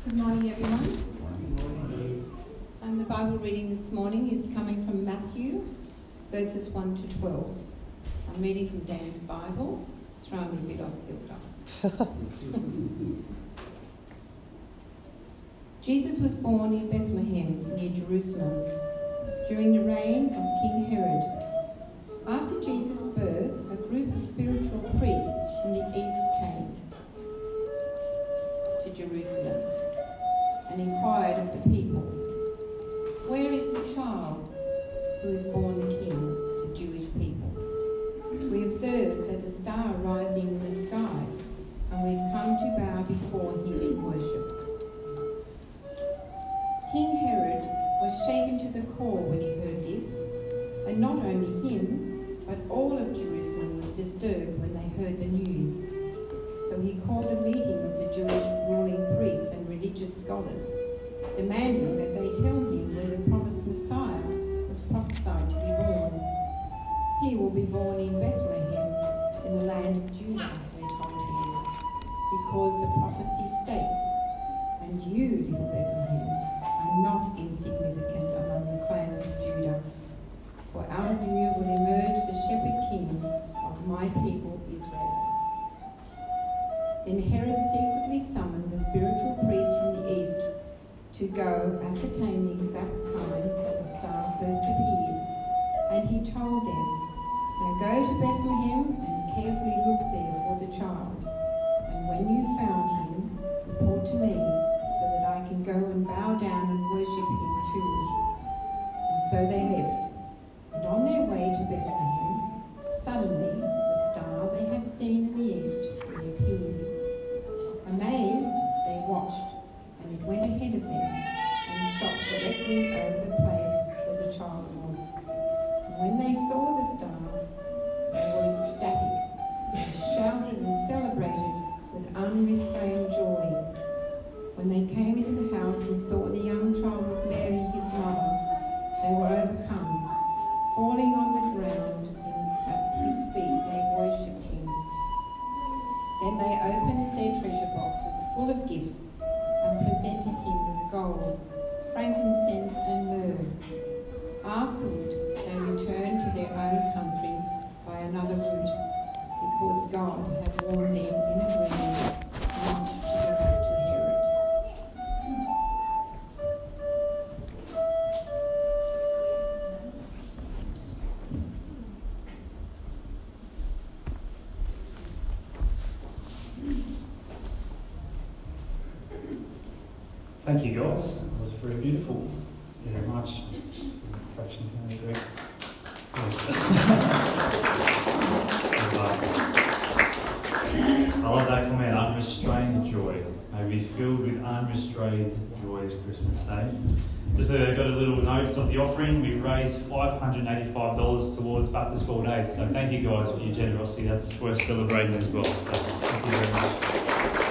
Good morning, everyone. The Bible reading this morning is coming from Matthew, verses 1 to 12. I'm reading from Dan's Bible. It's throwing me a bit off kilter. Jesus was born in Bethlehem, near Jerusalem, during the reign of King Herod. After Jesus' birth, a group of spiritual priests from the east came to Jerusalem and inquired of the people, "Where is the child who is born King of the Jewish people? We observed that the star rising in the sky, and we've come to bow before him in worship." King Herod was shaken to the core when he heard this, and not only him, but all of Jerusalem was disturbed when they heard the news. So he called a meeting of the Jewish ruling priests and religious scholars, demanding that they tell him where the promised Messiah was prophesied to be born. "He will be born in Bethlehem, in the land of Judah," they told him, "because the prophecy states, 'And you, little Bethlehem, are not insignificant among the clans of Judah. For out of you will emerge the shepherd king of my people Israel.'" Then Herod secretly summoned the spiritual priests from the east to go ascertain the exact time that the star first appeared. And he told them, "Now go to Bethlehem and carefully look there for the child. And when you found him, report to me, so that I can go and bow down and worship him too." And so they left. And on their way to Bethlehem, suddenly the star they had seen in the east reappeared. Amazed, they watched, and it went ahead of them and stopped directly over the place where the child was. And when they saw the star, they were ecstatic and shouted and celebrated with unrestrained joy. When they came into the house and saw the young child with Mary, his mother, they were overcome. Falling on the ground at his feet, they worshipped him. Then they opened their treasure boxes full of gifts and presented him with gold, frankincense and myrrh. Afterward, they returned to their own country by another route, because God had warned them in a dream not to go back to Herod. Thank you, guys. That was very beautiful. Very much. Fraction Greg. I love that comment, unrestrained joy. May we be filled with unrestrained joy this Christmas Day. Just got a little notice of the offering. We've raised $585 towards Baptist World Aid. So thank you guys for your generosity. That's worth celebrating as well. So thank you very much.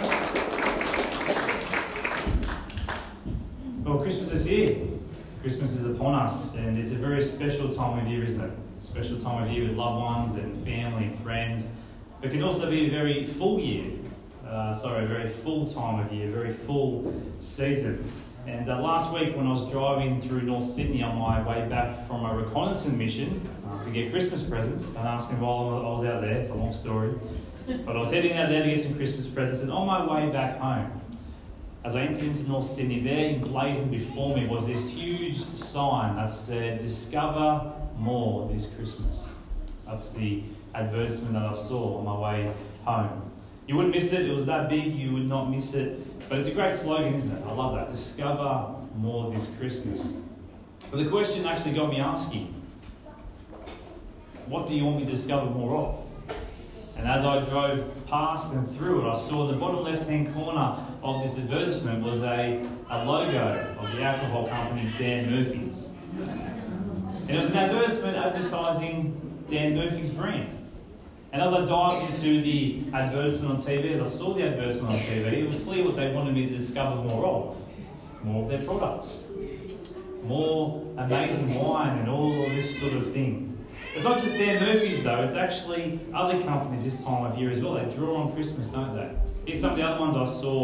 Well, Christmas is here. Christmas is upon us, and it's a very special time of year, isn't it? Special time of year with loved ones and family and friends. But it can also be a very full year. A very full time of year, very full season. And last week when I was driving through North Sydney on my way back from a reconnaissance mission to get Christmas presents, don't ask me while I was out there, it's a long story. But I was heading out there to get some Christmas presents, and on my way back home, as I entered into North Sydney, there emblazoned before me was this huge sign that said, "Discover more this Christmas." That's the advertisement that I saw on my way home. You wouldn't miss it. It was that big, you would not miss it. But it's a great slogan, isn't it? I love that. Discover more this Christmas. But the question actually got me asking, what do you want me to discover more of? And as I drove past and through it, I saw in the bottom left-hand corner of this advertisement was a logo of the alcohol company Dan Murphy's. And it was an advertisement advertising Dan Murphy's brand. And as I dived into the advertisement on TV, as I saw the advertisement on TV, it was clear what they wanted me to discover more of. More of their products. More amazing wine and all of this sort of thing. It's not just Dan Murphy's though, it's actually other companies this time of year as well. They draw on Christmas, don't they? Here's some of the other ones I saw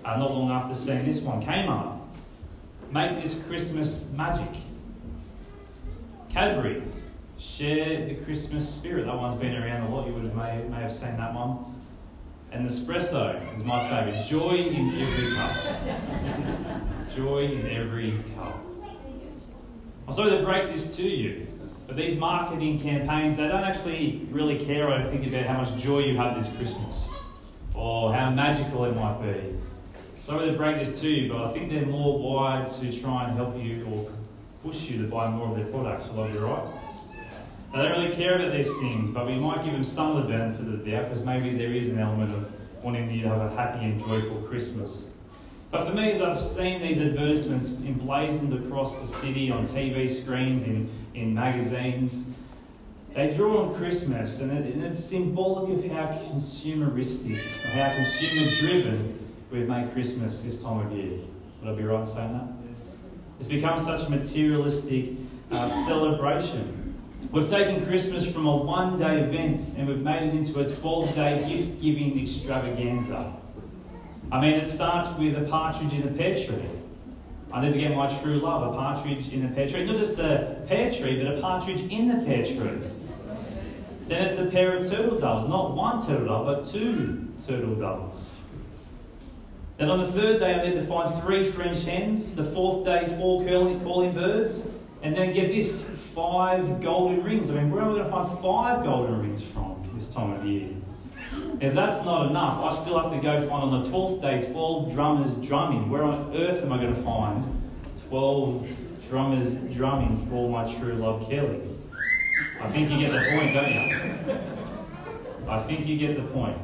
not long after seeing this one. Kmart, make this Christmas magic. Cadbury, share the Christmas spirit. That one's been around a lot. You may have seen that one. And Nespresso is my favourite. Joy in every cup. Joy in every cup. I'm sorry to break this to you, but these marketing campaigns, they don't actually really care, I think, about how much joy you have this Christmas or how magical it might be. Sorry to break this to you, but I think they're more wired to try and help you or push you to buy more of their products. Will I be right? They don't really care about these things, but we might give them some of the benefit of the doubt because maybe there is an element of wanting you to have a happy and joyful Christmas. But for me, as I've seen these advertisements emblazoned across the city on TV screens, in magazines, they draw on Christmas, and it's symbolic of how consumeristic, or how consumer-driven we've made Christmas this time of year. Would I be right in saying that? It's become such a materialistic celebration. We've taken Christmas from a one-day event and we've made it into a 12-day gift-giving extravaganza. I mean, it starts with a partridge in a pear tree. I need to get my true love, a partridge in a pear tree. Not just a pear tree, but a partridge in the pear tree. Then it's a pair of turtle doves. Not one turtle dove, but two turtle doves. Then on the third day, I need to find 3 French hens. The fourth day, 4 calling birds. And then get this, 5 golden rings. I mean, where am I going to find 5 golden rings from this time of year? If that's not enough, I still have to go find on the 12th day 12 drummers drumming. Where on earth am I going to find 12 drummers drumming for my true love, Kelly? I think you get the point, don't you? I think you get the point.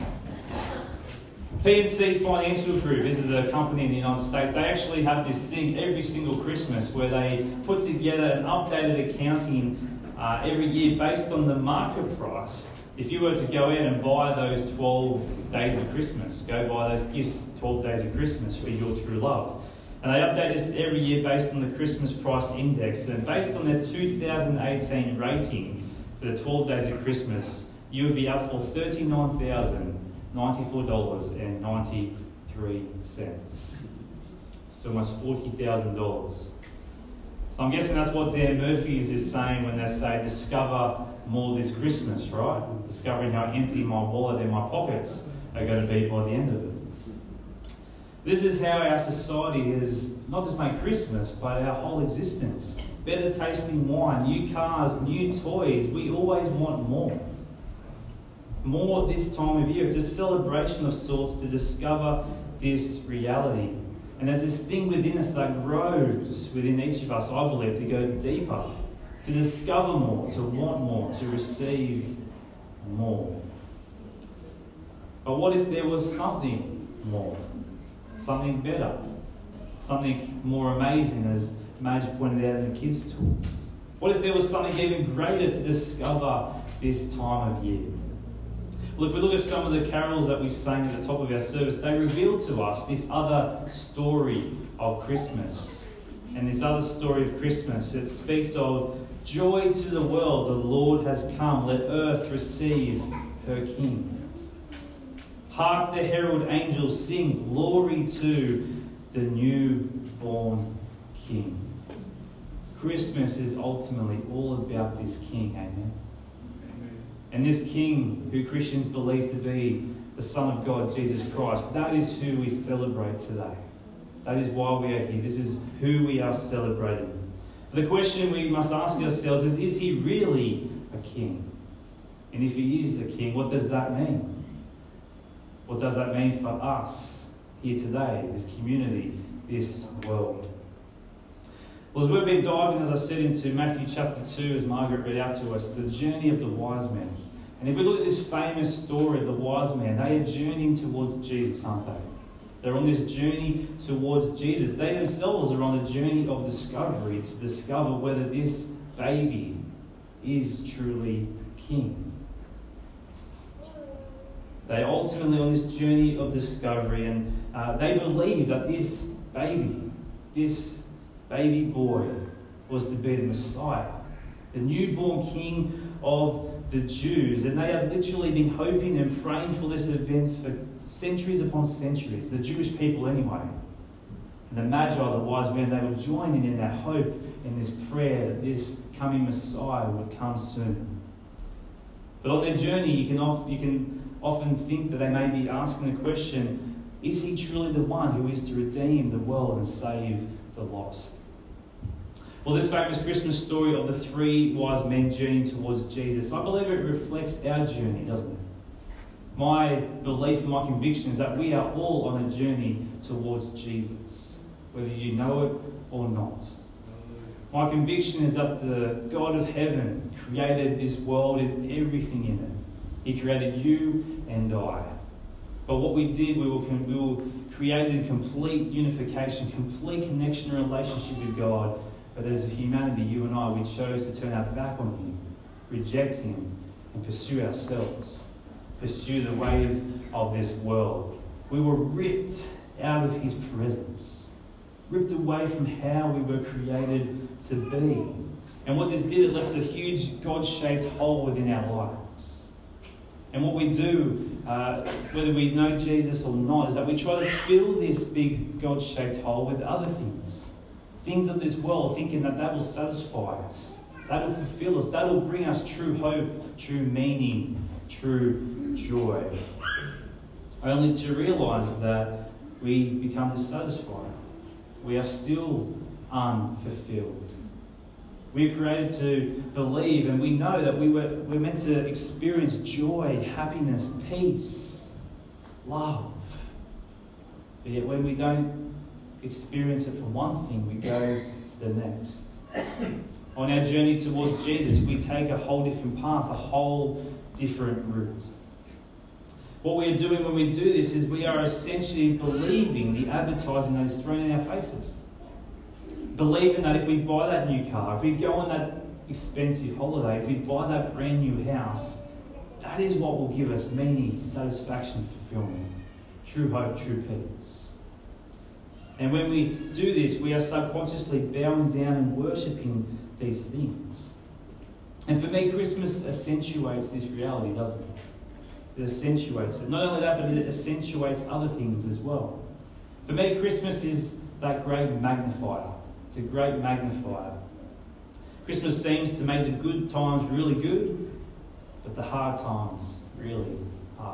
PNC Financial Group, this is a company in the United States, they actually have this thing every single Christmas where they put together an updated accounting every year based on the market price. If you were to go out and buy those 12 days of Christmas, go buy those gifts 12 days of Christmas for your true love. And they update this every year based on the Christmas price index, and based on their 2018 rating for the 12 days of Christmas, you would be up for $39,094.93. It's almost $40,000. So I'm guessing that's what Dan Murphy's is saying when they say discover more this Christmas, right? Discovering how empty my wallet and my pockets are going to be by the end of it. This is how our society has not just made Christmas, but our whole existence. Better tasting wine, new cars, new toys. We always want more. More this time of year. It's a celebration of sorts to discover this reality. And there's this thing within us that grows within each of us, I believe, to go deeper, to discover more, to want more, to receive more. But what if there was something more? Something better? Something more amazing, as Madge pointed out in the kids' talk? What if there was something even greater to discover this time of year? Well, if we look at some of the carols that we sang at the top of our service, they reveal to us this other story of Christmas. And this other story of Christmas, it speaks of joy to the world, the Lord has come, let earth receive her King. Hark the herald angels sing, glory to the newborn King. Christmas is ultimately all about this King, amen? And this King, who Christians believe to be the Son of God, Jesus Christ, that is who we celebrate today. That is why we are here. This is who we are celebrating. The question we must ask ourselves is he really a king? And if he is a king, what does that mean? What does that mean for us here today, this community, this world? Well, as we've been diving, as I said, into Matthew chapter 2, as Margaret read out to us, the journey of the wise men. And if we look at this famous story of the wise men, they are journeying towards Jesus, aren't they? They're on this journey towards Jesus. They themselves are on a journey of discovery to discover whether this baby is truly king. They are ultimately on this journey of discovery, and they believe that this baby boy was to be the Messiah, the newborn king of the Jews, and they had literally been hoping and praying for this event for centuries upon centuries, the Jewish people anyway. And the Magi, the wise men, they were joining in that hope, in this prayer that this coming Messiah would come soon. But on their journey, you can often think that they may be asking the question, is he truly the one who is to redeem the world and save the lost? Well, this famous Christmas story of the three wise men journeying towards Jesus, I believe it reflects our journey, doesn't it? My belief and my conviction is that we are all on a journey towards Jesus, whether you know it or not. My conviction is that the God of heaven created this world and everything in it. He created you and I. But what we did, we were created in complete unification, complete connection and relationship with God. But as a humanity, you and I, we chose to turn our back on him, reject him, and pursue ourselves, pursue the ways of this world. We were ripped out of his presence, ripped away from how we were created to be. And what this did, it left a huge God-shaped hole within our lives. And what we do, whether we know Jesus or not, is that we try to fill this big God-shaped hole with other things. Things of this world, thinking that will satisfy us, that will fulfill us, that will bring us true hope, true meaning, true joy. Only to realise that we become dissatisfied. We are still unfulfilled. We are created to believe, and we know that we're meant to experience joy, happiness, peace, love. But yet when we don't experience it from one thing, we go to the next. On our journey towards Jesus, we take a whole different path, a whole different route. What we are doing when we do this is we are essentially believing the advertising that is thrown in our faces. Believing that if we buy that new car, if we go on that expensive holiday, if we buy that brand new house, that is what will give us meaning, satisfaction, fulfillment, true hope, true peace. And when we do this, we are subconsciously bowing down and worshipping these things. And for me, Christmas accentuates this reality, doesn't it? It accentuates it. Not only that, but it accentuates other things as well. For me, Christmas is that great magnifier. It's a great magnifier. Christmas seems to make the good times really good, but the hard times really hard.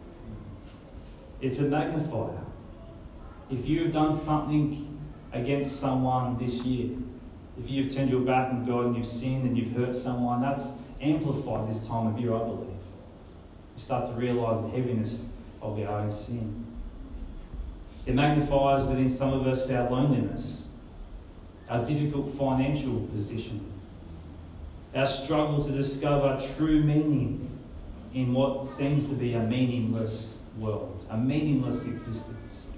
It's a magnifier. If you have done something against someone this year, if you've turned your back on God and you've sinned and you've hurt someone, that's amplified this time of year, I believe. You start to realise the heaviness of our own sin. It magnifies within some of us our loneliness, our difficult financial position, our struggle to discover true meaning in what seems to be a meaningless world, a meaningless existence.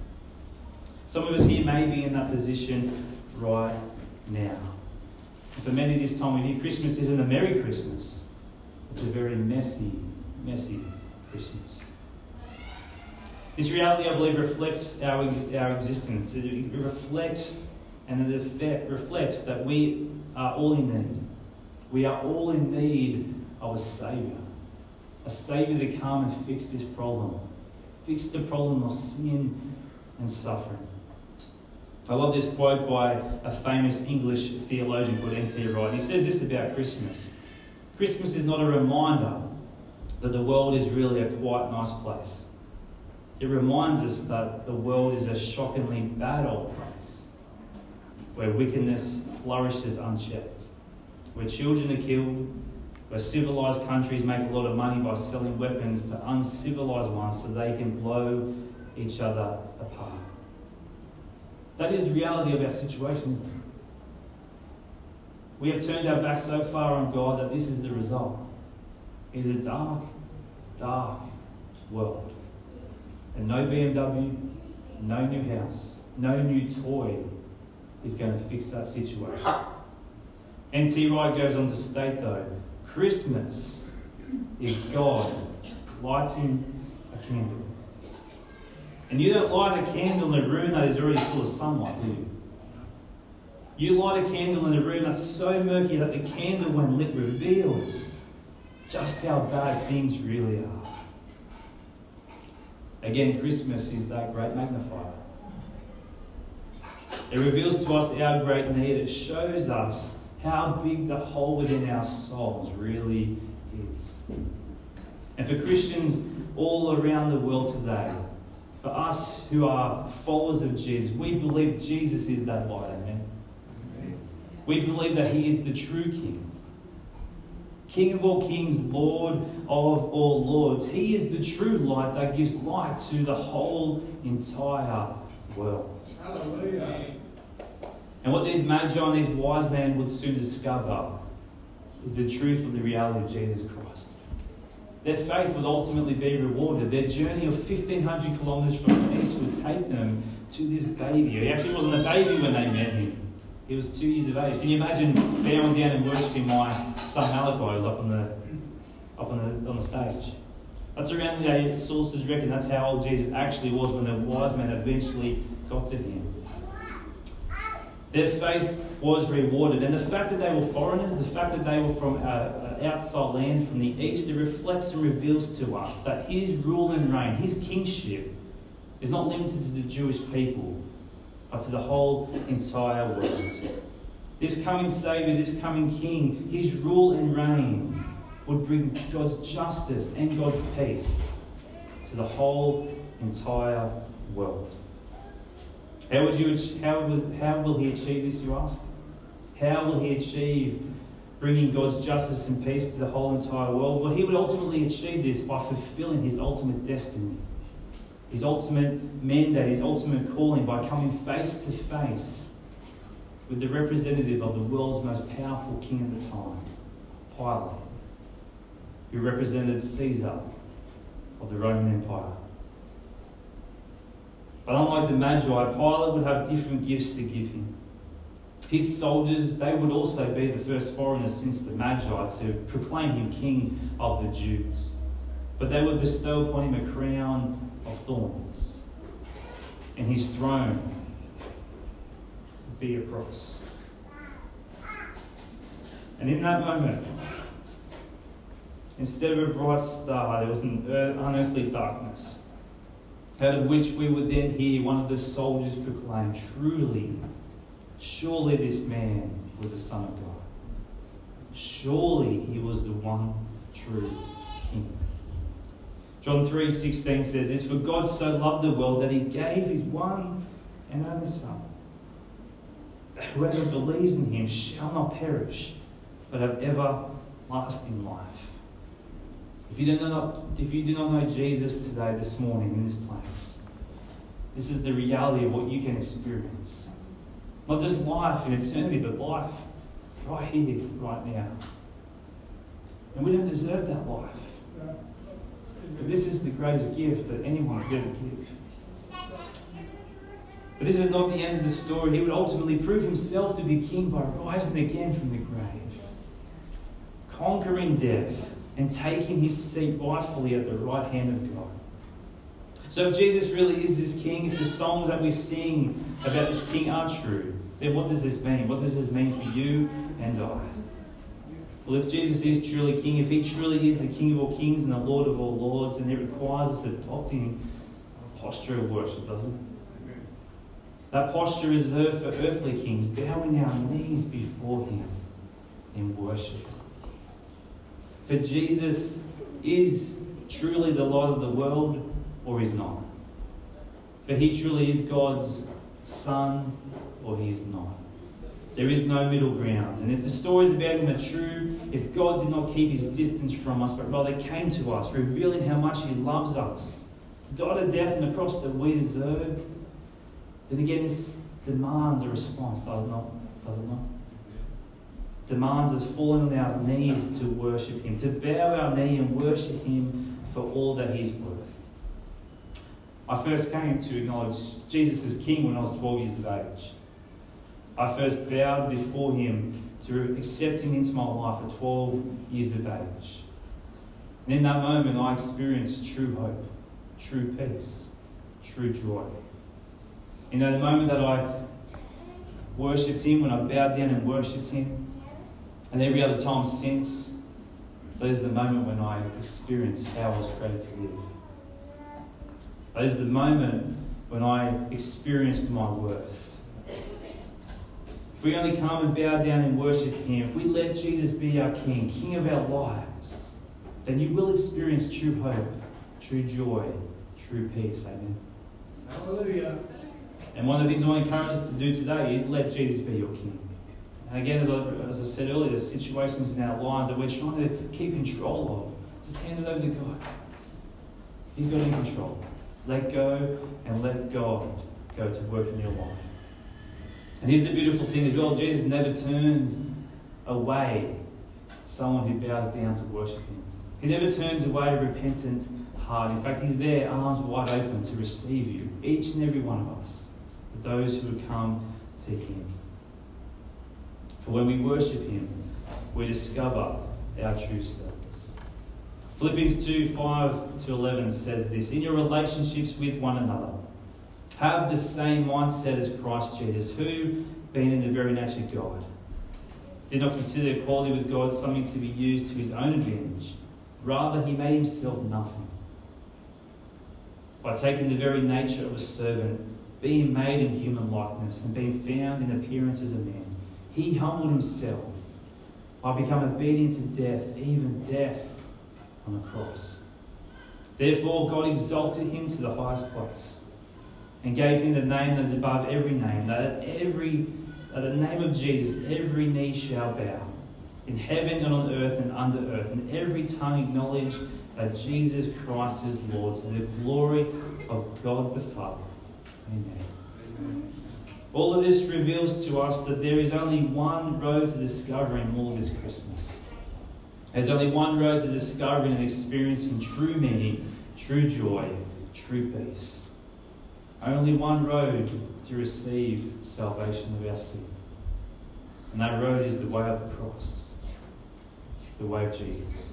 Some of us here may be in that position right now. For many this time of year, Christmas isn't a Merry Christmas. It's a very messy, messy Christmas. This reality, I believe, reflects our existence. It reflects that we are all in need. We are all in need of a Saviour to come and fix this problem, fix the problem of sin and suffering. I love this quote by a famous English theologian called N.T. Wright. He says this about Christmas. Christmas is not a reminder that the world is really a quite nice place. It reminds us that the world is a shockingly bad old place, where wickedness flourishes unchecked, where children are killed, where civilised countries make a lot of money by selling weapons to uncivilised ones so they can blow each other apart. That is the reality of our situation, isn't it? We have turned our back so far on God that this is the result. It is a dark, dark world. And no BMW, no new house, no new toy is going to fix that situation. N.T. Wright goes on to state, though, Christmas is God lighting a candle. And you don't light a candle in a room that is already full of sunlight, do you? You light a candle in a room that's so murky that the candle, when lit, reveals just how bad things really are. Again, Christmas is that great magnifier. It reveals to us our great need. It shows us how big the hole within our souls really is. And for Christians all around the world today, for us who are followers of Jesus, we believe Jesus is that light, amen? We believe that he is the true King. King of all kings, Lord of all lords. He is the true light that gives light to the whole entire world. Hallelujah. And what these magi and these wise men would soon discover is the truth of the reality of Jesus Christ. Their faith would ultimately be rewarded. Their journey of 1,500 kilometres from the east would take them to this baby. He actually wasn't a baby when they met him. He was 2 years of age. Can you imagine bowing down and worshipping my son Malachi who's up on the stage? That's around the age sources reckon that's how old Jesus actually was when the wise men eventually got to him. Their faith was rewarded. And the fact that they were foreigners, the fact that they were from outside land, from the east, it reflects and reveals to us that his rule and reign, his kingship, is not limited to the Jewish people, but to the whole entire world. This coming Saviour, this coming King, his rule and reign would bring God's justice and God's peace to the whole entire world. How will he achieve this, you ask? How will he achieve bringing God's justice and peace to the whole entire world? Well, he would ultimately achieve this by fulfilling his ultimate destiny, his ultimate mandate, his ultimate calling, by coming face to face with the representative of the world's most powerful king at the time, Pilate, who represented Caesar of the Roman Empire. But unlike the Magi, Pilate would have different gifts to give him. His soldiers, they would also be the first foreigners since the Magi to proclaim him King of the Jews. But they would bestow upon him a crown of thorns, and his throne would be a cross. And in that moment, instead of a bright star, there was an unearthly darkness, out of which we would then hear one of the soldiers proclaim, surely this man was the Son of God. Surely he was the one true King. John 3:16 says this, "For God so loved the world that he gave his one and only Son, that whoever believes in him shall not perish, but have everlasting life." If you do not know Jesus today, this morning, in this place, this is the reality of what you can experience. Not just life in eternity, but life right here, right now. And we don't deserve that life. But this is the greatest gift that anyone could ever give. But this is not the end of the story. He would ultimately prove himself to be king by rising again from the grave, conquering death, and taking his seat rightfully at the right hand of God. So if Jesus really is this king, if the songs that we sing about this king are true, then what does this mean? What does this mean for you and I? Well, if Jesus is truly king, if he truly is the King of all kings and the Lord of all lords, then it requires us adopting a posture of worship, doesn't it? That posture is reserved for earthly kings, bowing our knees before him in worship. For Jesus is truly the light of the world, or is not. For he truly is God's Son, or he is not. There is no middle ground. And if the stories about him are true, if God did not keep his distance from us, but rather came to us, revealing how much he loves us, to die to death on the cross that we deserved, then again this demands a response, does it not? Demands us falling on our knees to worship him, to bow our knee and worship him for all that he's worth. I first came to acknowledge Jesus as King when I was 12 years of age. I first bowed before him to accept him into my life at 12 years of age. And in that moment I experienced true hope, true peace, true joy. You know, the moment that I worshipped him, when I bowed down and worshipped him, and every other time since, That is the moment when I experience how I was created to live. That is the moment when I experienced my worth. If we only come and bow down and worship Him, if we let Jesus be our King, King of our lives, then you will experience true hope, true joy, true peace. Amen. Hallelujah. And one of the things I want to encourage us to do today is let Jesus be your King. And again, as I said earlier, there's situations in our lives that we're trying to keep control of. Just hand it over to God. He's got it in control. Let go and let God go to work in your life. And here's the beautiful thing as well. Jesus never turns away someone who bows down to worship Him. He never turns away a repentant heart. In fact, He's there, arms wide open to receive you, each and every one of us, for those who would come to Him. For when we worship Him, we discover our true selves. Philippians 2:5-11 says this: in your relationships with one another, have the same mindset as Christ Jesus, who, being in the very nature of God, did not consider equality with God something to be used to His own advantage. Rather, He made Himself nothing, by taking the very nature of a servant, being made in human likeness, and being found in appearance as a man. He humbled Himself by becoming obedient to death, even death on the cross. Therefore, God exalted Him to the highest place and gave Him the name that is above every name, that at the name of Jesus every knee shall bow, in heaven and on earth and under earth, and every tongue acknowledge that Jesus Christ is Lord, to the glory of God the Father. Amen. Amen. All of this reveals to us that there is only one road to discovering all of this Christmas. There's only one road to discovering and experiencing true meaning, true joy, true peace. Only one road to receive salvation of our sin. And that road is the way of the cross, the way of Jesus.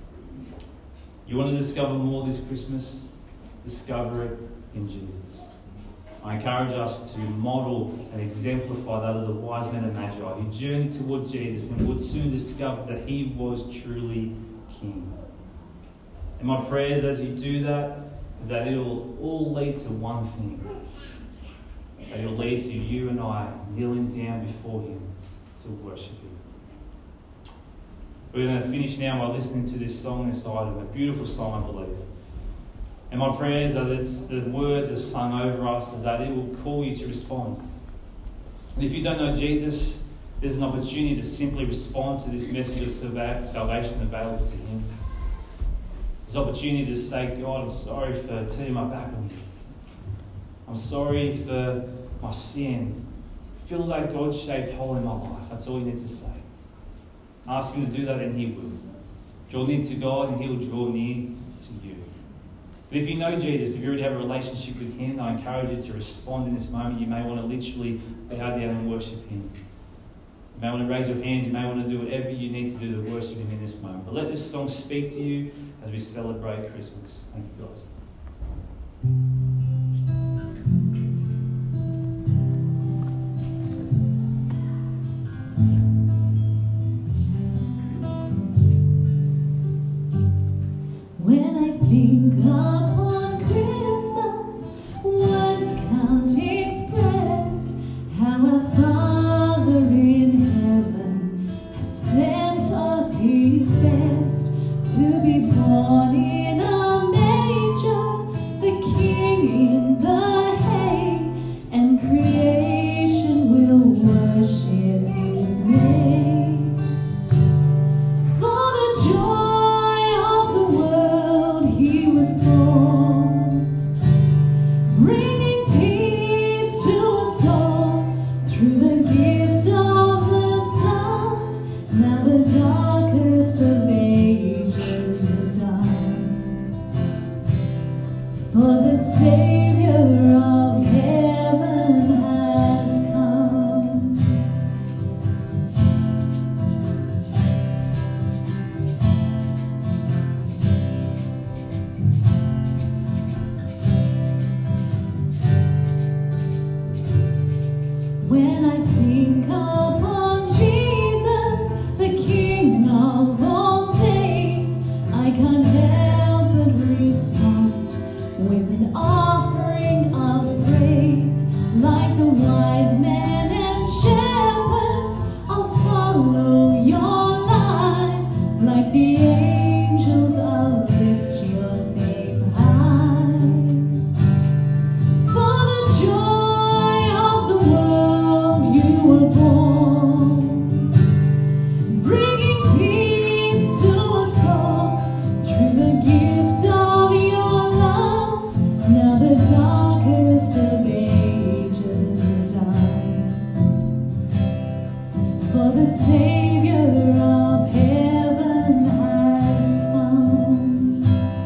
You want to discover more this Christmas? Discover it in Jesus. I encourage us to model and exemplify that of the wise men of Magi who journeyed toward Jesus and would soon discover that He was truly King. And my prayers as you do that is that it will all lead to one thing. That it will lead to you and I kneeling down before Him to worship Him. We're going to finish now by listening to this song, this item, a beautiful song, I believe. And my prayers are that the words are sung over us is that it will call you to respond. And if you don't know Jesus, there's an opportunity to simply respond to this message of salvation available to Him. There's an opportunity to say, God, I'm sorry for turning my back on You. I'm sorry for my sin. Fill that God-shaped hole in my life. That's all you need to say. Ask Him to do that and He will. Draw near to God and He will draw near to you. But if you know Jesus, if you already have a relationship with Him, I encourage you to respond in this moment. You may want to literally bow down and worship Him. You may want to raise your hands. You may want to do whatever you need to do to worship Him in this moment. But let this song speak to you as we celebrate Christmas. Thank you, guys. When I think upon Christmas, words can't express how our Father in heaven has sent us His best to be born in a manger, the King in the hay, and creation will worship His name. For the joy of the world He was born, bringing peace to us all through the gift of the Son. Now the darkest of ages are done, for the Savior of heaven has come. When I think upon Jesus, the King of all days, the Savior of heaven has come.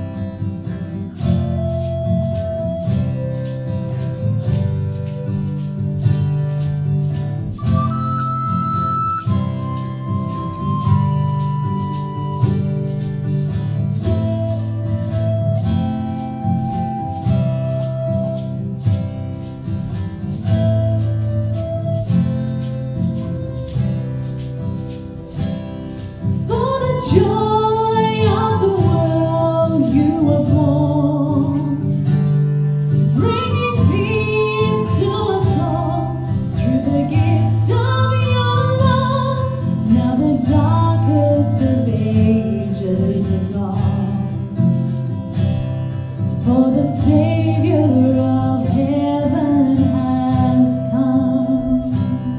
For the joy of the world you were born, bringing peace to us all through the gift of your love. Now the darkest of ages are gone. For the Savior of heaven has come.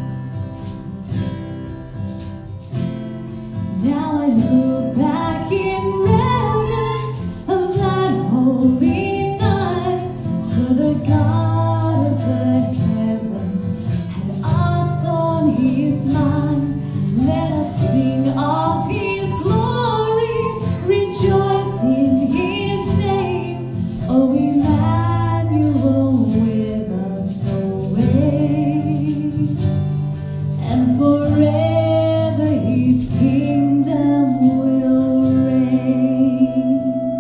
Now I look back in reverence of that holy night, for the God of the heavens had us on his mind. Let us sing of his glory, rejoice in his name. Oh, Emmanuel with us always, and forever his kingdom will reign.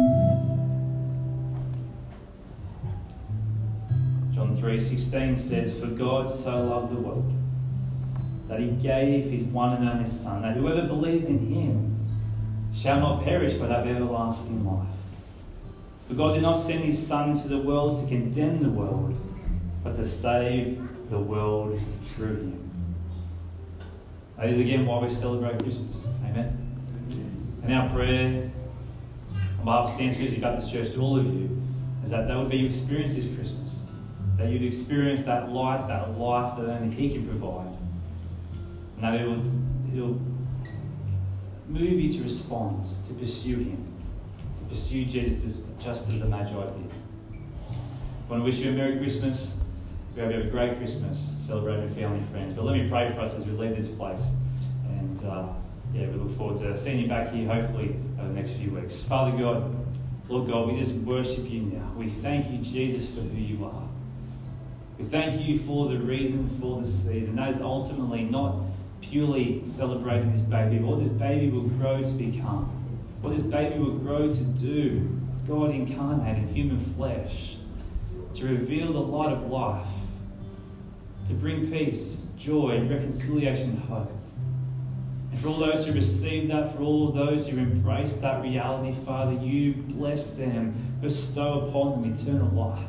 John 3:16 says, "For God so loved the world, that he gave his one and only Son, that whoever believes in him shall not perish but have everlasting life. For God did not send his Son into the world to condemn the world, but to save the world through him." That is again why we celebrate Christmas. Amen. And our prayer on behalf of Stand Susie Baptist Church to all of you is that would be you experience this Christmas, that you'd experience that light, that life that only he can provide, and that it'll move you to respond, to pursue him, to pursue Jesus just as the Magi did. I want to wish you a Merry Christmas. We hope you have a great Christmas celebrating with family and friends. But let me pray for us as we leave this place. And we look forward to seeing you back here hopefully over the next few weeks. Father God, Lord God, we just worship you now. We thank you, Jesus, for who you are. We thank you for the reason for the season. That is ultimately not purely celebrating this baby, but what this baby will grow to become. What this baby will grow to do. God incarnate in human flesh. To reveal the light of life. To bring peace, joy, reconciliation, and hope. And for all those who receive that, for all those who embrace that reality, Father, you bless them, bestow upon them eternal life.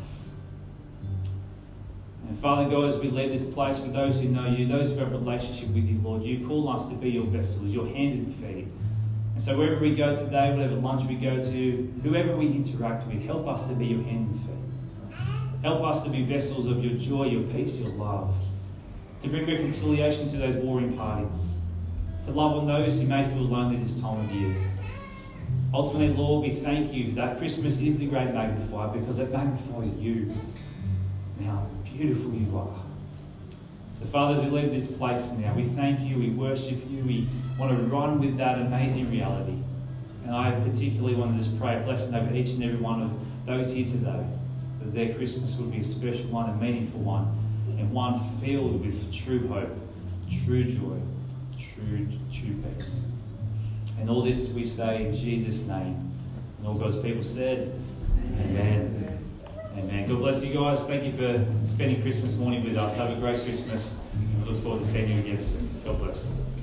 And Father God, as we leave this place, for those who know you, those who have a relationship with you, Lord, you call us to be your vessels, your hand and feet. And so wherever we go today, whatever lunch we go to, whoever we interact with, help us to be your hand and feet. Help us to be vessels of your joy, your peace, your love. To bring reconciliation to those warring parties. To love on those who may feel lonely this time of year. Ultimately, Lord, we thank you that Christmas is the great magnifier because it magnifies you and how beautiful you are. So, Father, as we leave this place now, we thank you, we worship you, we want to run with that amazing reality. And I particularly want to just pray a blessing over each and every one of those here today. That their Christmas would be a special one, a meaningful one, and one filled with true hope, true joy, true peace. And all this we say in Jesus' name. And all God's people said, Amen. Amen. God bless you guys. Thank you for spending Christmas morning with us. Have a great Christmas. And we look forward to seeing you again soon. God bless.